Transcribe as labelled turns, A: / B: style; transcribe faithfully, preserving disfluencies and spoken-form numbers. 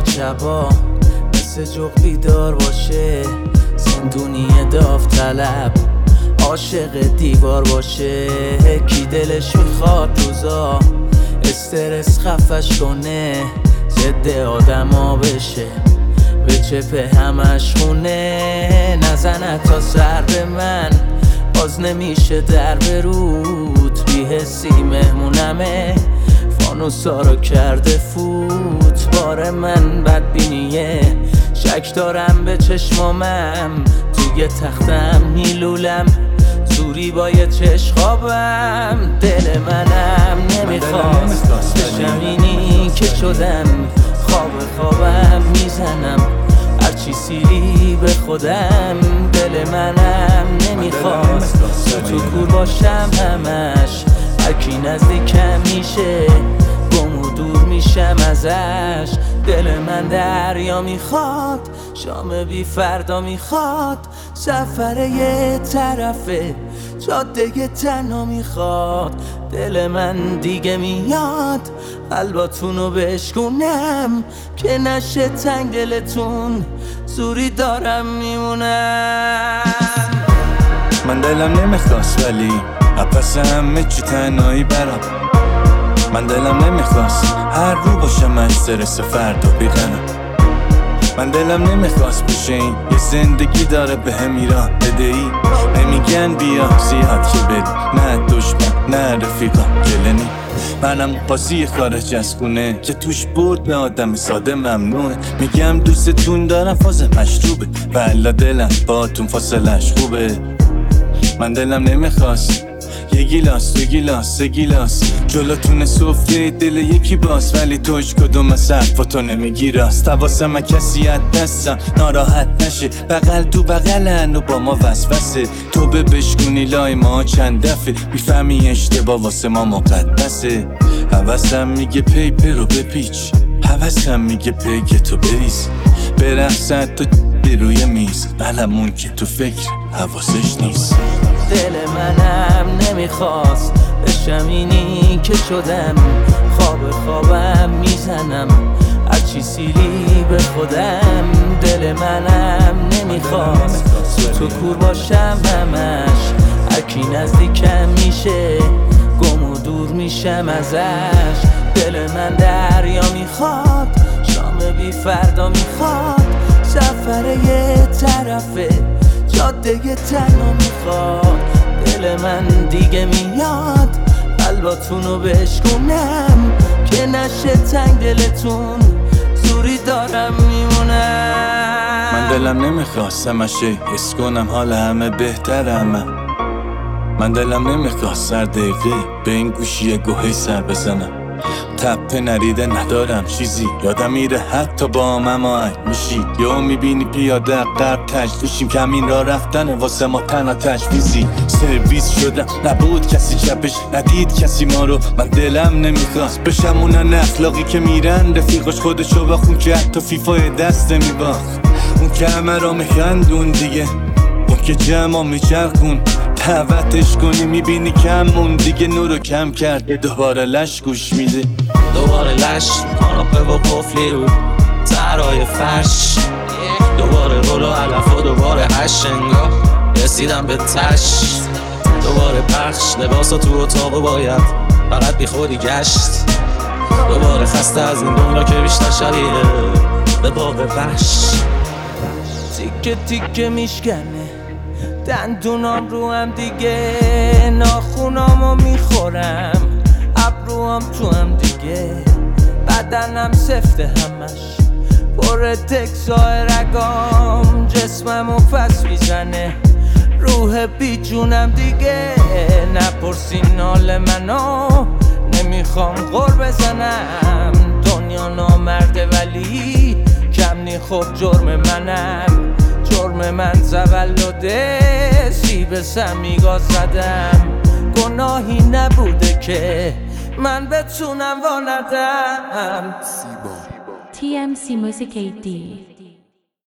A: شبا مثل جغ بیدار باشه، زندونی داوطلب عاشق دیوار باشه. کی دلش میخواد روزا استرس خفش کنه، ضد آدما بشه به چپه همش خونه. نزنه تا سر به من باز نمیشه در برود، بی‌حسی مهمونمه فانوسا رو کرده فوت. بار من بدبینیه، شک دارم به چشمامم، توی تختم میلولم زوری با یه چشم خوابم. دل منم نمیخواست بشم اینی که شدم، خواب خوابم میزنم هرچی سیری به خودم. دل منم نمیخواست تو کور باشم همش، هرکی نزدیکم میشه گم و دور میشم ازش. دل من دریا میخواد، شام بی فردا میخواد، سفر یه طرفه جاده تنها میخواد. دل من دیگه میاد قلباتونو بشکونم، که نشه تنگ دلتون زوری دارم میمونم.
B: من دلم نمیخواست ولی پس همه چی تنهایی برام. من دلم نمیخواست هر رو باشم استرس فردا بیغنم. من دلم نمیخواست بشه این یه زندگی داره به هم ایران بدهی. نمیگن بیا زیاد که بری، نه دشمن نه رفیقا گلنی. منم قاسی خارج از خونه که توش برد به آدم ساده ممنوعه. میگم دوستتون دارم فاز مشروبه، والا دلم باهاتون فاصلش خوبه. من دلم نمیخواست یه گیلاس دو گیلاس سه گیلاس جلوتون سفره دل یکی باز، ولی توش کدوم از حرفاتو نمیگی راست. حواسم کسی از دستم ناراحت نشه، بغل تو بغلن و با ما وسوسه. تو به بشکونی لای ما چند دفعه، میفهمی اشتباه واسه ما مقدسه. حواسم میگه پیپر رو بپیچ، حواسم میگه پیک تو بریز، برقصد تو روی میز، بلمون که تو فکر حواسش نیست.
A: دل منم نمیخواست بشم اینی که شدم، خواب خوابم میزنم هرچی سیلی به خودم. دل منم نمیخواست تو کور باشم همش، هرکی نزدیکم میشه گم و دور میشم ازش. دل من دریا میخواد، شام بی فردا میخواد، سفر یه طرفه جاده تنها میخواد. دل من دیگه میاد قلباتونو بشکونم، که نشه تنگ دلتون زوری دارم میمونم.
B: من دلم نمیخواست همشه حس کنم حال همه بهترم. من دلم نمیخواست هر دقیقه به این گوشی گوهی سر بزنم. تپه نریده ندارم چیزی، یادم میره حتی با مماعک میشی. یا میبینی پیاده قرب تجلیشیم، کمین را رفتن واسه ما تنها تجویزی. سرویس شدم نبود کسی چپش، ندید کسی ما رو. من دلم نمیخواست بشم اونن اخلاقی که میرن رفیقاش خودشو بخون، که حتی فیفای دست میباخت. اون که همه را میخندون دیگه، اون که جمع میچرخون دعوتش کنی میبینی کمون دیگه. نورو کم کرده دوباره لش گوش میده،
C: دوباره لش کاناپه و قفلی رو سرای فرش، دوباره رول و علف و دوباره هشت انگاه رسیدم به تش. دوباره پخش لباس و تو اتاق باید فقط بی خودی گشت. دوباره خسته از این دنیا که بیشتر شبیه به باغ وحش.
A: تیکه تیکه میشکنه دندونام رو هم دیگه، ناخونامو میخورم ابروام تو هم دیگه. بدنم سفته همش پر تکسای رگام، جسممو پس میزنه روح بی جونم دیگه. نپرسین حال منو نمیخوام غر بزنم، دنیا نامرده ولی کم نی خب جرم منم. جرم من تولده سیب سمیگا زدم، گناهی نبوده که من بتونم واندم.
D: تی ام سی موسیقی دی